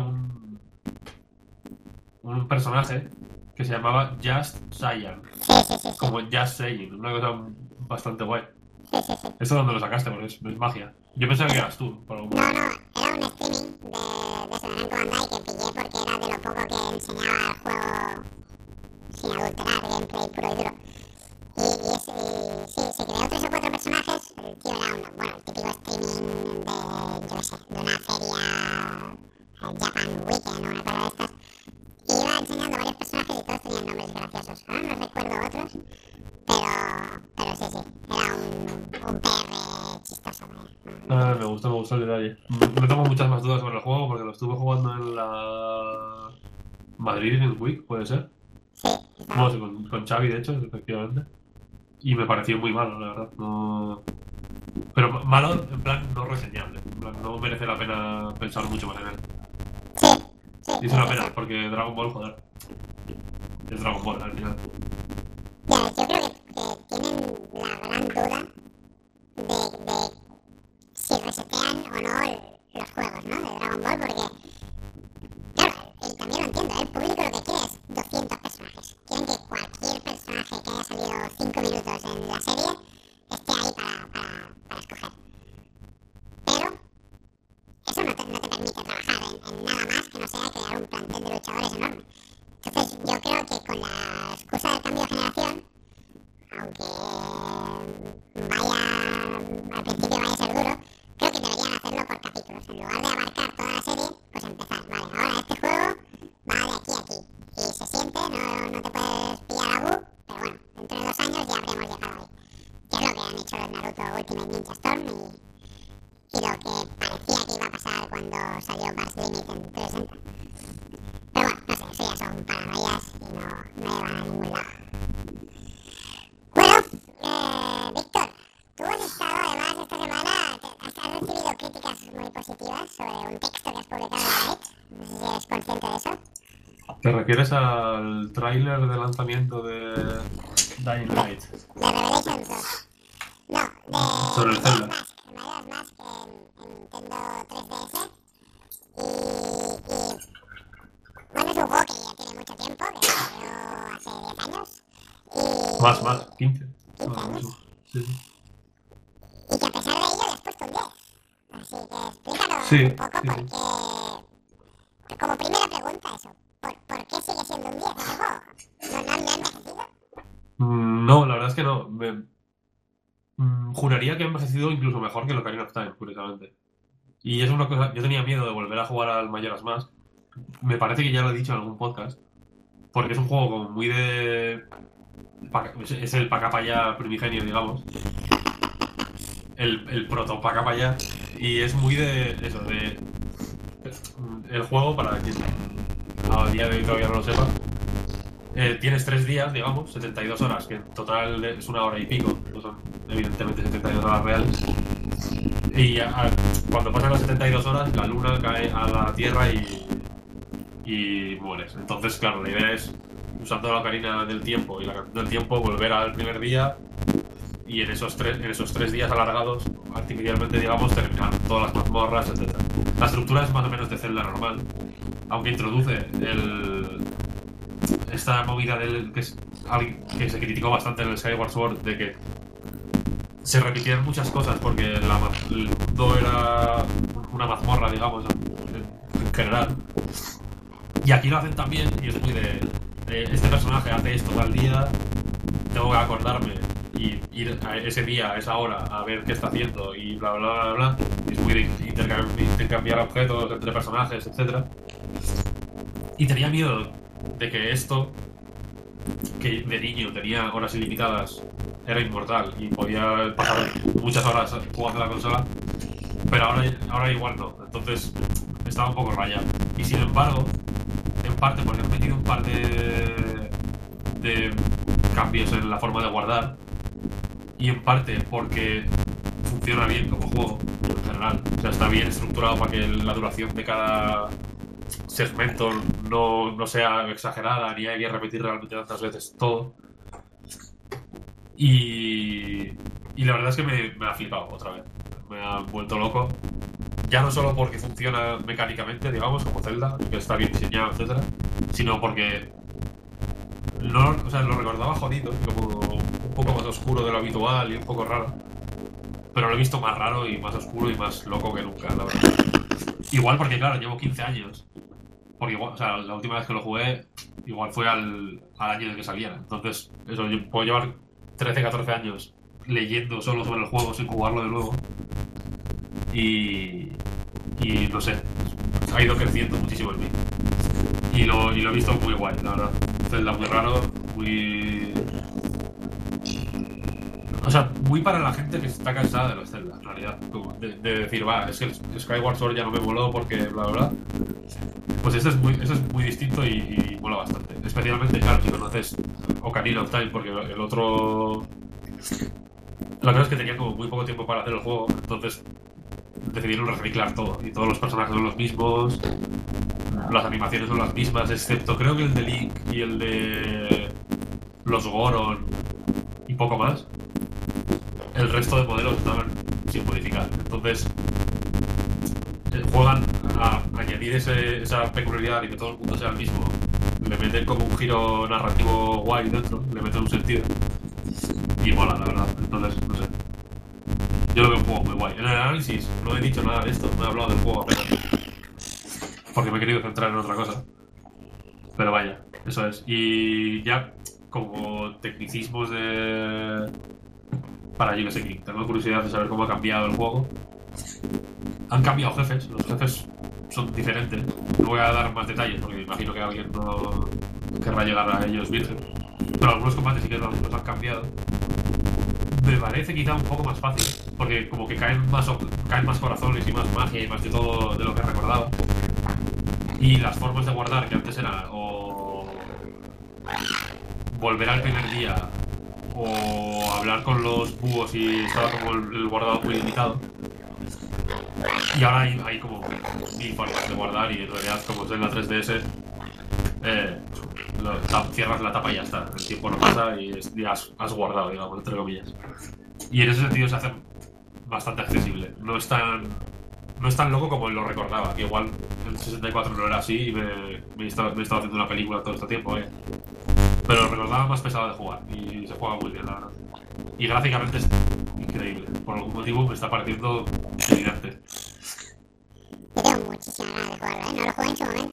un personaje que se llamaba Just Saiyan, Sí. como Just Saying, una cosa bastante guay. Sí. ¿Eso dónde lo sacaste? Porque es magia. Yo pensaba que eras tú, por algún motivo. No, era un streaming de eso de Namco Bandai que pillé porque era de lo poco que enseñaba el juego sin adulterar, gameplay puro y duro. Sí, se creó 3 o 4 personajes. El tío era el típico streaming de una feria, Japan Weekend o una cosa de estas. Y iba enseñando varios personajes y todos tenían nombres graciosos. Ahora no recuerdo otros, pero sí, era un PR chistoso. Me gustó el detalle. No tengo muchas más dudas sobre el juego porque lo estuve jugando en la Madrid Games Week, puede ser. Sí, Bueno, sí, con Xavi, de hecho, efectivamente. Y me pareció muy malo, la verdad. No... Pero malo, en plan, no reseñable. En plan, no merece la pena pensar mucho más en él. sí. Y es una pena, porque Dragon Ball, joder. Es Dragon Ball al final. Ya, yo creo que tienen la gran duda de si resetean o no los juegos, ¿no? De Dragon Ball, porque, claro, y también lo entiendo, el público lo que quiere es 200 personajes. Quieren que cualquier personaje que haya salido 5 minutos en la serie esté ahí para escoger. Pero eso no te permite trabajar en nada más que no sea crear un plantel de luchadores enorme. Entonces yo creo que con la excusa del cambio de generación, aunque al principio vaya a ser duro, creo que deberían hacerlo por capítulos. En lugar de abarcar toda la serie, pues empezar. Vale, ahora este juego va de aquí a aquí. Y se siente, no te puedes pillar a Bu, pero bueno, dentro de 2 años ya habremos llegado ahí. Que es lo que han hecho los Naruto Ultimate Ninja Storm y lo que parecía que iba a pasar cuando salió Burst Limit en 360. Pero bueno, no sé, eso ya son paranoias y no llevan a ningún lado. Bueno, Víctor, tú has estado además esta semana, has recibido críticas muy positivas sobre un texto que has publicado en Reddit. No sé si eres consciente de eso. ¿Te refieres al tráiler de lanzamiento de Dying Light? De Revelations 2. No, de Sobre el Zelda. Majora's Mask en Nintendo 3DS. Y bueno, es un juego que ya tiene mucho tiempo, que salió hace 10 Más, 15. 15 años. Sí, sí. Y que a pesar de ello le has puesto un 10. Así que explícanos Sí, un poco sí, por sí. qué... Como primera pregunta eso. ¿Por qué sigue siendo un 10 ese juego? ¿No ha envejecido? No, la verdad es que no. Juraría que ha envejecido incluso mejor que el Ocarina of Time, curiosamente. Y es una cosa, yo tenía miedo de volver a jugar al Majora's Mask. Me parece que ya lo he dicho en algún podcast. Porque es un juego como muy de... Es el Pacapaya primigenio, digamos. El proto Pacapaya. Y es muy de eso, de... El juego, para quien a día de hoy todavía no lo sepa, tienes 3 días, digamos, 72 horas, que en total es una hora y pico. No son evidentemente 72 horas reales. Y cuando pasan las 72 horas, la luna cae a la Tierra y mueres. Entonces, claro, la idea es, usando la ocarina del tiempo y la canción del tiempo, volver al primer día y en esos tres días alargados, artificialmente, digamos, terminar todas las mazmorras, etc. La estructura es más o menos de Zelda normal, aunque introduce esta movida que se criticó bastante en el Skyward Sword, de que se repetían muchas cosas porque el mundo era una mazmorra, digamos, en general. Y aquí lo hacen también, y es muy de este personaje hace esto tal día, tengo que acordarme y ir a ese día, a esa hora, a ver qué está haciendo y bla bla bla bla. Y es muy de intercambiar objetos entre personajes, etc. Y tenía miedo de que esto, que de niño tenía horas ilimitadas, era inmortal y podía pasar muchas horas jugando a la consola, pero ahora igual no. Entonces estaba un poco rayado. Y sin embargo, en parte porque han metido un par de cambios en la forma de guardar, y en parte porque funciona bien como juego en general. O sea, está bien estructurado para que la duración de cada segmento no sea exagerada, ni hay que repetir realmente tantas veces todo. Y la verdad es que me ha flipado otra vez. Me ha vuelto loco. Ya no solo porque funciona mecánicamente, digamos, como Zelda, que está bien diseñado, etcétera, sino porque o sea, lo recordaba jodido, como un poco más oscuro de lo habitual y un poco raro. Pero lo he visto más raro y más oscuro y más loco que nunca, la verdad. Igual porque, claro, llevo 15 años. Porque igual, o sea, la última vez que lo jugué, igual fue al año en el que saliera. Entonces, eso, yo puedo llevar 13, 14 años leyendo solo sobre el juego sin jugarlo de nuevo. Y no sé, ha ido creciendo muchísimo en mí. Y lo he visto muy guay, la verdad. Zelda muy raro, muy... O sea, muy para la gente que está cansada de los Zelda, en realidad. De decir, va, es que el Skyward Sword ya no me moló porque bla bla bla. Pues eso es muy distinto y mola bastante. Especialmente, claro, si conoces Ocarina of Time, porque el otro... La verdad es que tenía como muy poco tiempo para hacer el juego, entonces decidieron reciclar todo. Y todos los personajes son los mismos, las animaciones son las mismas, excepto creo que el de Link y el de los Goron y poco más. El resto de modelos estaban sin modificar. Entonces juegan a añadir esa peculiaridad y que todo el mundo sea el mismo. Le meten como un giro narrativo guay dentro, le meten un sentido. Y mola, la verdad. Entonces, no sé. Yo lo veo un juego muy guay. En el análisis no he dicho nada de esto, no he hablado del juego apenas. Porque me he querido centrar en otra cosa. Pero vaya, eso es. Y ya, como tecnicismos para yo que sé, que tengo curiosidad de saber cómo ha cambiado el juego. Han cambiado jefes, los jefes son diferentes. No voy a dar más detalles porque me imagino que alguien no querrá llegar a ellos virgen. Pero algunos combates sí que los han cambiado. Me parece quizá un poco más fácil, porque como que caen más corazones y más magia y más de todo de lo que recordaba. Y las formas de guardar, que antes era o volver al primer día o hablar con los búhos y estaba como el guardado muy limitado. Y ahora hay como 1000 formas de guardar y en realidad como es en la 3DS cierras la tapa y ya está. El tiempo no pasa y ya has guardado, digamos, entre comillas. Y en ese sentido se hace bastante accesible. No es tan loco como lo recordaba, que igual en 64 no era así y me he estado haciendo una película todo este tiempo. Pero recordaba más pesado de jugar y se juega muy bien, la verdad. Y gráficamente es increíble. Por algún motivo me está pareciendo gigante. Yo tengo muchísimas ganas de jugarlo, ¿eh? No lo jugué en su momento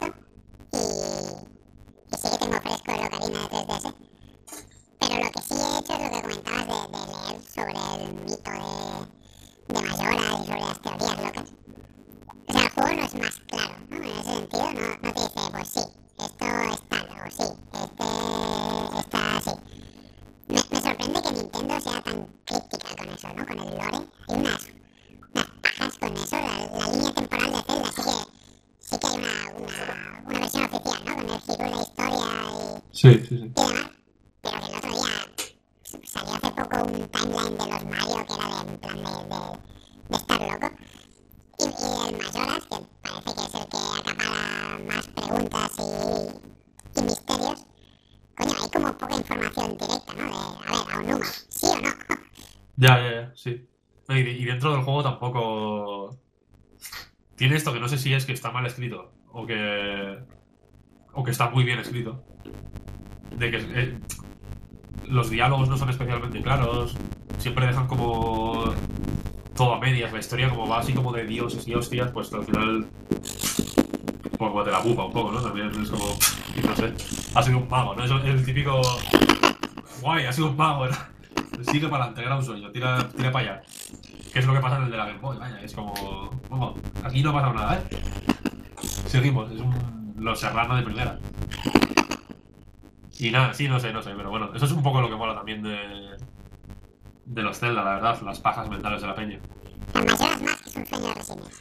y sí que tengo fresco el Ocarina de 3DS. Pero lo que sí he hecho es lo que comentabas de leer sobre el mito de Majora's y sobre las teorías locas. O sea, el juego no es más claro, ¿no? En ese sentido, no te dice, pues sí, esto es tal, o sí, este está así. Me sorprende que Nintendo sea tan críptica con eso, ¿no? Con el lore. Hay unas pajas con eso. La línea temporal de Zelda sí que hay una versión oficial, ¿no? Con el giro de la historia Sí, sí, sí. y demás. Pero que el otro día salió hace poco un timeline de los Mario que era en plan de estar loco. Y el Majora's, que parece que es el que acapara más preguntas y misterios. Coño, hay como poca información directa, ¿no? A ver, a Onuma, ¿sí o no? Ya, sí. No, y dentro del juego tampoco... Tiene esto que no sé si es que está mal escrito o que está muy bien escrito. De que los diálogos no son especialmente claros. Siempre dejan como todo a medias. La historia como va así como de dioses y hostias, pues al final pues como te la bufa un poco, ¿no? También es como, no sé, ha sido un mago, ¿no? Es el típico, guay, ha sido un mago, ¿no? Sigue para adelante, era un sueño, tira para allá. ¿Qué es lo que pasa en el de la Game Boy? Vaya, es como, vamos, aquí no ha pasado nada, ¿eh? Seguimos, es los Serrano de primera. Y nada, sí, no sé, pero bueno, eso es un poco lo que mola también de los Zelda, la verdad, las pajas mentales de la peña. El Majora's Mask es un sueño de Resines.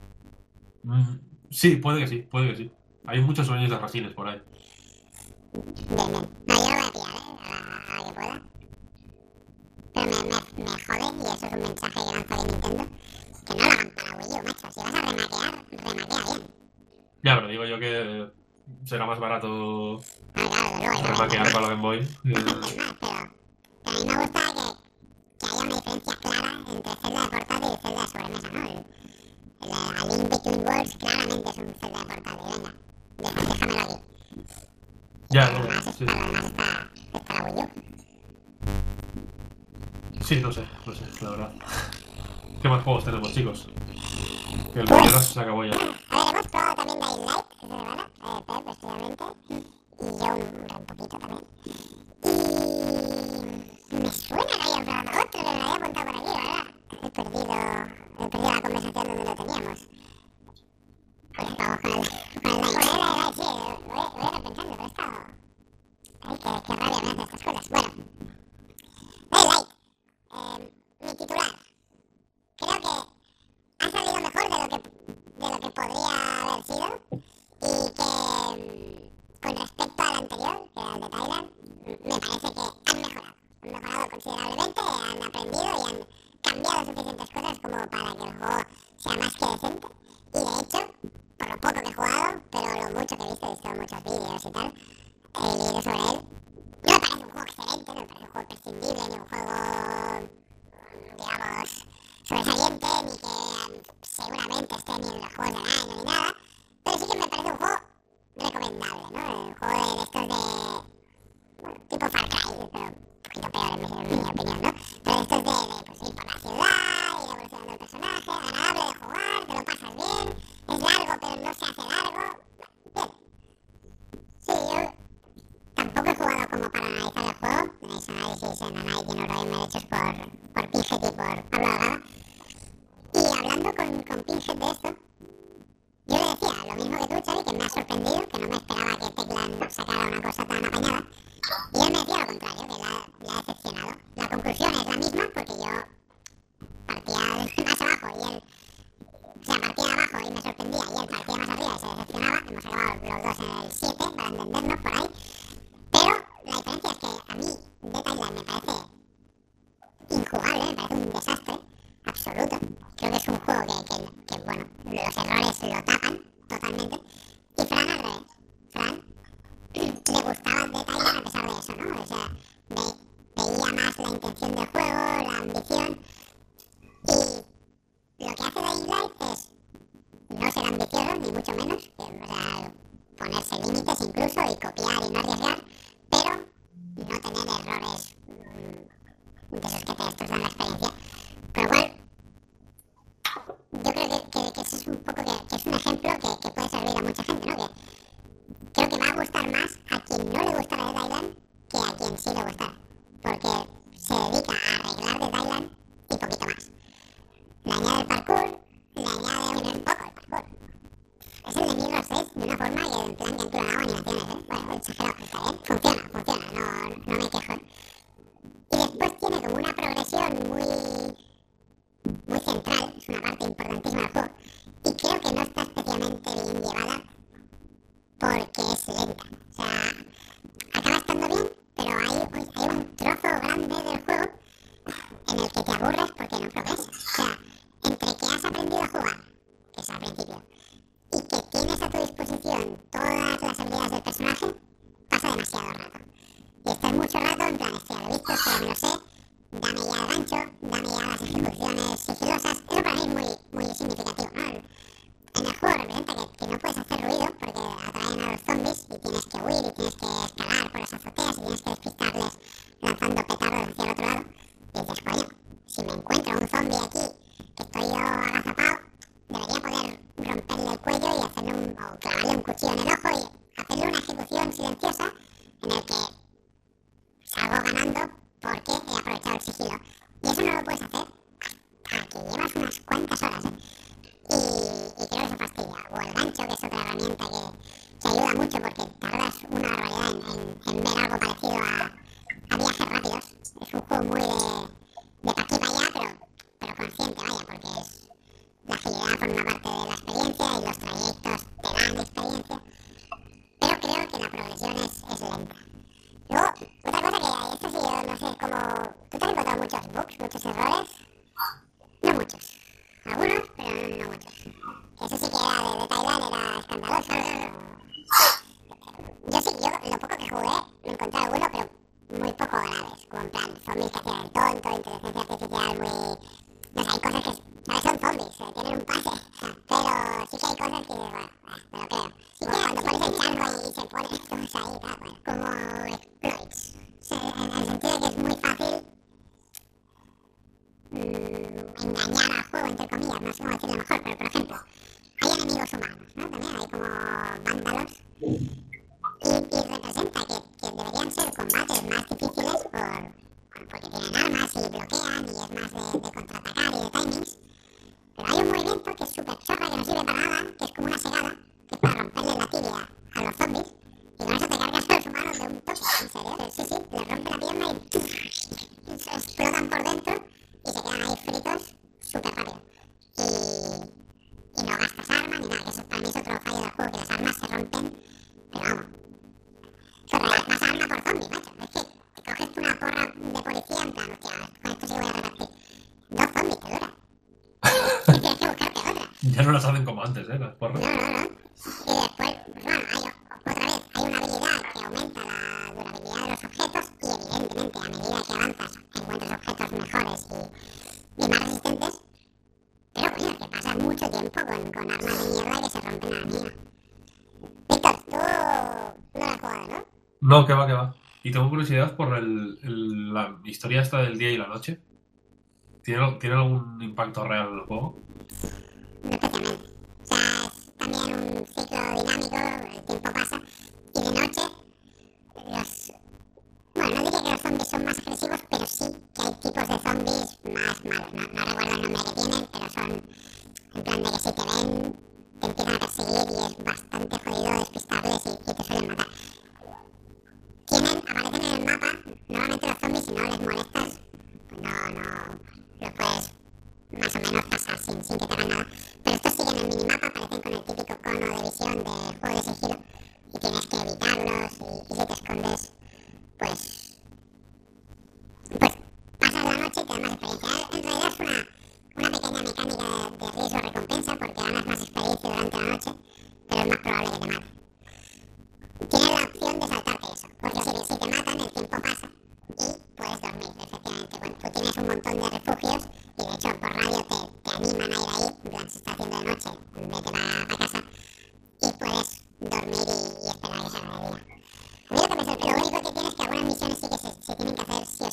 Sí, puede que sí, puede que sí. Hay muchos sueños de Rasines por ahí. Bien, bien. No, yo lo voy a pillar, ¿eh? A la que pueda. Pero me jode, y eso es un mensaje que lanzo de Nintendo, que no lo hagan para Wii U, macho. Si vas a remaquear, remaquea bien. Ya, pero digo yo que será más barato Claro, claro, de luego, y lo remaquear vendes para más. la Game Boy. Lo vendes más, pero a mí me gusta que haya una diferencia clara entre Zelda de portátil y Zelda de sobremesa, ¿no? A Link Between Worlds claramente es un Zelda de portátil, venga. Déjamelo aquí. Y Ya, para lo demás, sí. para lo demás está la Wii U. Sí, no sé, la verdad. ¿Qué más juegos tenemos, chicos? Que el Pues, Mayoras se acabó ya. a ver, hemos probado también Dying Light esta semana, Pep especialmente, y yo un poquito también. Y me suena que había probado otro, que me lo había apuntado por aquí, ¿verdad? He perdido la conversación donde lo teníamos. Pues vamos con el Dying Light, sí, voy a repensando, pero he estado... Ay, qué rabia me hacen estas cosas. Bueno, Dying Light, mi titular. Creo que ha salido mejor de lo que podría haber sido y que con respecto al anterior, que era el de Thailand, me parece que han mejorado considerablemente, han aprendido y han cambiado suficientes cosas como para que el juego sea más que decente. Y de hecho, por lo poco que he jugado, pero lo mucho que he visto muchos vídeos y tal, he leído sobre él, no me parece un juego excelente, no me parece un juego prescindible, ni un juego, digamos, sobresaliente, ni que seguramente esté ni en los juegos del año ni nada, pero sí que me parece un juego recomendable, ¿no? Un juego de estos de, bueno, tipo Far Cry, pero un poquito peor en mi opinión, ¿no? Pero de estos de pues, ir por la ciudad, ir evolucionando el personaje, agradable de jugar, te lo pasas bien, es largo pero no se hace largo, bien. Sí, yo tampoco he jugado como para analizar el juego, tenéis análisis en Analytic Neurogamer hechos por Pinhead y por Pablo Algada. Y hablando con Pinhead de esto, yo le decía lo mismo que tú, Xavi, que me ha sorprendido, que no me esperaba que Techland sacara una cosa tan apañada. Y él me decía lo contrario, que la ha decepcionado. La conclusión es la misma, porque yo partía más abajo y él... O sea, partía abajo y me sorprendía, y él partía más arriba y se decepcionaba. Hemos acabado los dos en el 7, para entendernos por ahí. Pero la diferencia es que a mí Dead Island me parece injugable, me parece un desastre absoluto. Creo que es un juego que bueno, los errores lo tapan totalmente. Y Fran al revés. Fran le gustaba Dead Island a pesar de eso, ¿no? O sea, veía más la intención del juego, la ambición. Y lo que hace Dying Light es no ser ambicioso, ni mucho menos. O sea, ponerse límites incluso y copiar y no arriesgar. Pero errores de esos que te destrozan la experiencia. Con lo cual, yo creo que ese es un poco que es un ejemplo que puede servir a mucha gente, ¿no? Que creo que va a gustar más a quien no le gusta Dead Island que a quien sí le gusta. Porque se dedica a arreglar Dead Island y poquito más. Le añade el parkour, le añade un poco el parkour. Es el de Mirror's Edge de una forma que en plan que han clonado animaciones, ¿eh? Bueno, exagerado, está bien. Funciona, no me quejo. Y después tiene como una progresión muy central, es una parte importantísima del juego. Y creo que no está especialmente bien llevada porque es lenta. O sea, acaba estando bien, pero hay un trozo grande del juego en el que te aburres porque no progresas. O sea, entre que has aprendido a jugar, que es al principio, y que tienes a tu disposición todas las habilidades del personaje, pasa demasiado rato. Y estás mucho rato en plan, esto ya lo he visto, esto ya me lo sé, dame ya el gancho, dame ya las ejecuciones sigilosas. Eso para mí es muy significativo, ¿no? En el juego representa que no puedes hacer ruido porque atraen a los zombies y tienes que huir y tienes que escalar por las azoteas y tienes que despistarles lanzando petardos hacia el otro lado. Y dices, coño, si me encuentro un zombie aquí que estoy yo agazapado, debería poder romperle el cuello y o clavarle un cuchillo en el ojo y hacerle una ejecución silenciosa en el que salgo ganando porque he aprovechado el sigilo. Y eso no lo puedes hacer hasta que llevas unas cuantas horas, ¿eh? Y creo que eso fastidia. O el gancho, que es otra herramienta que ayuda mucho porque tardas una barbaridad en ver algo parecido a viajes rápidos. Es un juego muy de pa' aquí pa' allá, pero consciente, vaya, porque la agilidad forma parte de la experiencia y los trayectos te dan experiencia. Pero creo que la progresión es lenta. Luego, otra cosa que esto sí yo no sé, como... ¿Tú te has encontrado muchos bugs, muchos errores? No muchos. Algunos, pero no muchos. Eso sí que era de Thailand, era escandaloso. Yo lo poco que jugué, me encontré alguno, pero muy poco graves. Como en plan, zombies que hacían el tonto, inteligencia artificial muy... No sé, hay cosas que... ¿Sabes? Son zombies, tienen un pase. Pero sí que hay cosas que, bueno, me lo creo. Sí que cuando pones el charco y se pone todos ahí y tal, bueno. Como exploits. O sea, en el sentido de que es muy fácil engañar al juego, entre comillas, no sé cómo decirlo mejor, pero por ejemplo, hay enemigos humanos, ¿no? También hay como vándalos y representa que deberían ser combates más difíciles porque tienen armas y bloquean y es más de contraatacar y de timings, pero hay un movimiento que es súper chorra, que no sirve para nada, que es como una segada, que es para romperle la tibia a los zombies y con eso te cargas a los humanos de un toque, ¿en serio? Sí, les rompe la pierna y explotan por dentro y se quedan ahí fritos súper rápido. Y no gastas armas ni nada, que eso para mí es otro fallo del juego, que las armas se rompen, pero vamos. Más arma por zombie, macho. Es que te coges una porra de policía en plan, hostia, con esto sí voy a repartir. 2 zombies te dura. Y tienes que buscarte otra. Ya no las hacen como antes, las porras. No. Y después, pues bueno, otra vez, hay una habilidad que aumenta la durabilidad de los objetos y evidentemente a medida que avanzas encuentras objetos mejores y más resistentes. Pero coño, que pasas mucho tiempo con armas de mierda que se rompen a la mínima. Víctor, tú no la has jugado, ¿no? No, que va. Y tengo curiosidad por la historia esta del día y la noche. ¿Tiene algún impacto real en el juego? No especialmente. O sea, es también un ciclo dinámico, el tiempo pasa, y de noche bueno, no diría que los zombies son más agresivos, pero sí que hay tipos de zombies más malos. No recuerdo el nombre que tienen, pero son en plan de que si te ven, te empiezan a perseguir y es bastante jodido despistarles y te suelen matar. Aparecen en el mapa, normalmente los zombies, si no les molestas, pues no los puedes más o menos pasar sin que te hagan nada. Pero estos siguen el minimapa, aparecen con el típico cono de visión de juego de sigilo y tienes que evitarlos y si te escondes, pues pasas la noche y te da más experiencia. En realidad es una pequeña mecánica de riesgo-recompensa porque ganas más experiencia durante la noche, pero es más probable que te maten. Tienes la opción de saltarte eso, porque si te matan el tiempo pasa y puedes dormir, efectivamente. Bueno, tú tienes un montón de refugios y de hecho por radio te animan a ir ahí, en plan se está haciendo de noche, vete para casa y puedes dormir y esperar a que se haga de día. A mí lo único que tienes es que algunas misiones sí que se tienen que hacer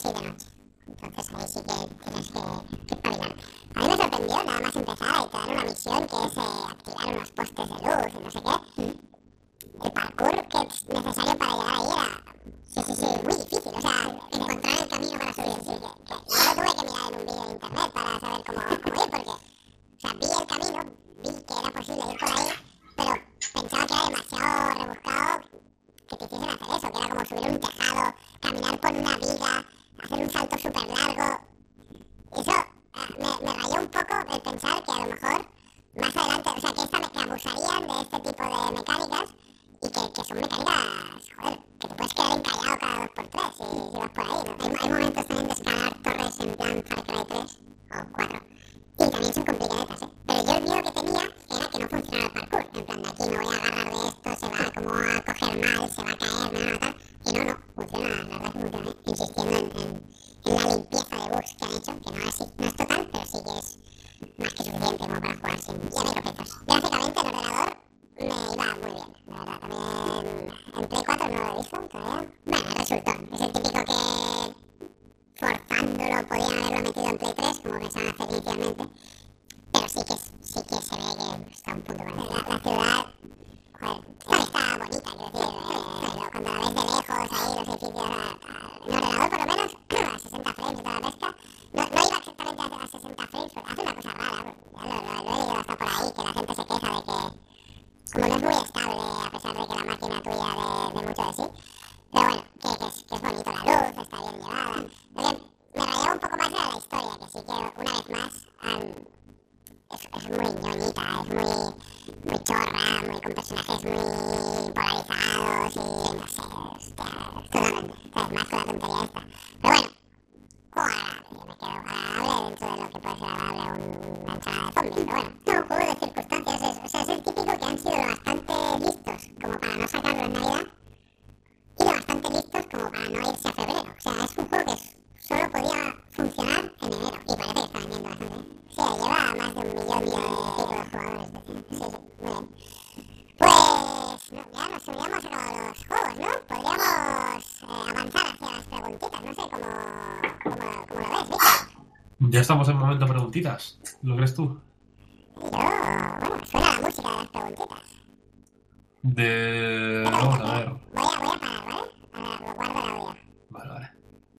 así de noche. Entonces ahí sí que tienes que espabilarte. A mí me sorprendió nada más empezar y te dan una misión que es activar unos postes de luz y no sé qué. El parkour que es necesario para llegar ahí era muy difícil. O sea, encontrar el camino para subir. Sí, yo lo tuve que mirar en un vídeo de internet para saber cómo ir, porque o sea, vi el camino, vi que era posible ir por ahí, pero pensaba que era demasiado rebuscado que te hiciesen hacer eso, que era como subir un tejado, caminar por una viga, hacer un salto súper largo. Eso me rayó un poco el pensar que a lo mejor más adelante, o sea, que abusarían de este tipo de mecánicas y que son mecánicas, joder, que te puedes quedar encallado cada 2x3 si vas por ahí, ¿no? Hay momentos también de escalar torres en plan Far Cry 3 o 4 y también son complicadetas, ¿eh? Pero yo el miedo que tenía era que no funcionara el parkour, en plan de aquí me voy a agarrar de esto, se va como a coger mal, se va a caer, me van a matar, y no, funciona, la verdad que funciona, ¿eh? Insistiendo en la limpieza de bugs que han hecho, que no es total, pero sí que es más que suficiente como para jugar sin tropiezos. Gráficamente el ordenador me iba muy bien, la verdad. También en Play 4 no lo he visto todavía. Bueno, resultó. Es el típico que forzándolo podían haberlo metido en Play 3, como pensaban hacer inicialmente. Pero sí que se ve que está a un punto verde. La ciudad, joder, está bonita, quiero decir. Cuando la ves de lejos, ahí los edificios, en ordenador por lo menos, a 60 frames y toda la pesca. No iba exactamente a 60 frames, porque hace una cosa rara, ya lo he leído hasta por ahí, que la gente se queja de que como no es muy estable, a pesar de que la máquina tuya de mucho de sí, pero bueno, que es bonito la luz, está bien llevada. Lo que me rayaba un poco más era la historia, que sí que una vez más es muy ñoñita, es muy chorra, con personajes muy polarizados y no sé, totalmente, ¿sabes? Más con la tontería esta. Pero bueno, juego agradable, me quedo agradable dentro de lo que puede ser agradable una ensalada de zombies, pero bueno, no, un juego de circunstancias, o sea, es el típico que han sido lo bastante listos como para no sacarlo en Navidad y lo bastante listos como para no irse a febrero. O sea, es un juego que solo podía funcionar en enero y parece que está vendiendo bastante bien. Sí, lleva más de 1 millón de jugadores. Sí, muy bien. Pues no, ya nos habíamos acabado los juegos, ¿no? Podríamos avanzar hacia las preguntitas, no sé cómo lo ves, Víctor. Ya estamos en momento preguntitas, ¿lo crees tú? Bueno, suena la música de las preguntitas. Vamos a ver.